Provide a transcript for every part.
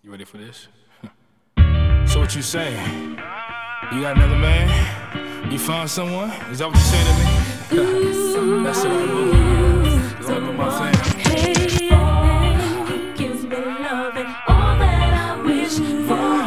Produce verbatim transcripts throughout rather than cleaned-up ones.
You ready for this? So what you say? You got another man? You found someone? Is that what you saying to me? That's it, I move. It's all about my family. He gives me love and all that I wish for.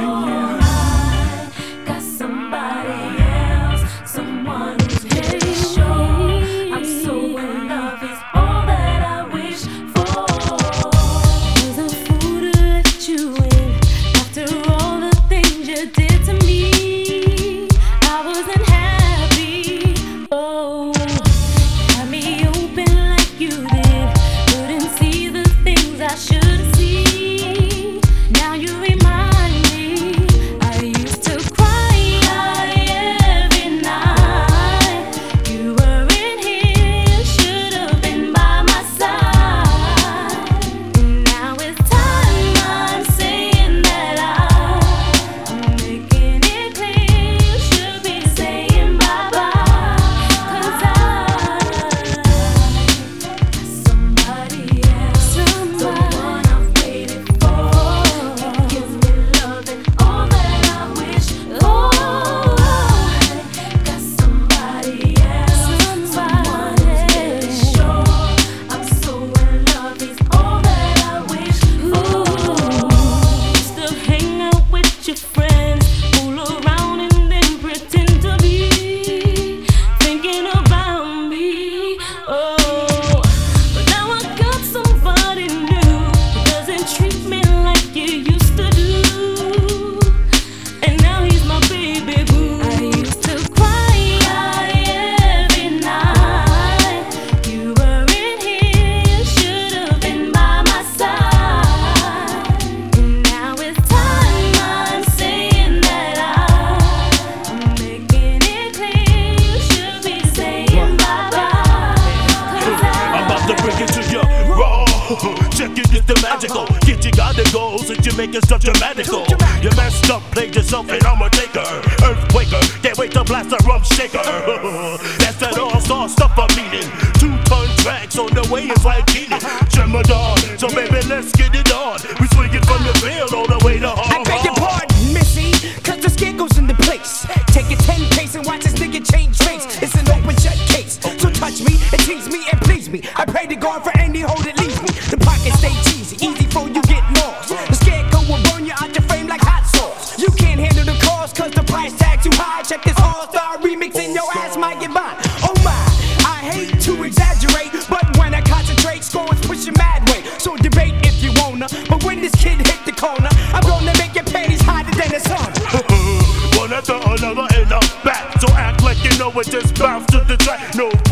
I got somebody else, someone who's really sure. I'm so in love, it's all that I wish for. Was a fool to let you in after all the things you did to me. I wasn't happy. Oh, had me open like you did. Couldn't see the things I should see. Now you remind me I used to cry every night. You weren't here, you should have been by my side. And now it's time I'm saying that I'm making it clear you should be saying bye-bye. 'Cause I got somebody else, the one I've waited for. He gives me love and all that I wish for. Got somebody else, someone who's really sure. I'm so in love, he's all that I wish for. Used to hang out with your friends, fool around and then pretend to be thinking about me. Oh, but now I got somebody new who doesn't treat me like you used to do. And now he's my baby boo. I used to cry every night. You weren't here, you should have been by my side. And now it's time I'm saying that I'm making it clear you should be saying bye-bye. 'Cause I'm about to bring it to you raw. Check it, it's the magical. Get you got the goals and you making stuff dramatical. You messed up, played yourself, and I'm a taker. Earthquaker, can't wait to blast a rum shaker. That's that all-star stuff I'm meaning. Two-ton tracks on the way, it's like Keenan. Jemadon, so baby, let's get it on. We swing it from the field all the way to I home. beg your pardon, Missy, cause the skin goes into place. Take it ten pace and watch this nigga change trace. It's an open shut case, so touch me and tease me and please me. I pray to God for any hole that leaves me. The pockets stay cheesy, easy for you get lost. The scarecrow will burn you out your frame like hot sauce. You can't handle the cost cause the price tag too high. Check this all-star remix and your ass might get mine. Oh my, I hate to exaggerate, but when I concentrate, scores pushing mad way. So debate if you wanna, but when this kid hit the corner, I'm gonna make your panties hotter than the sun. One after another in the back, so act like you know it, just bounce to the track. No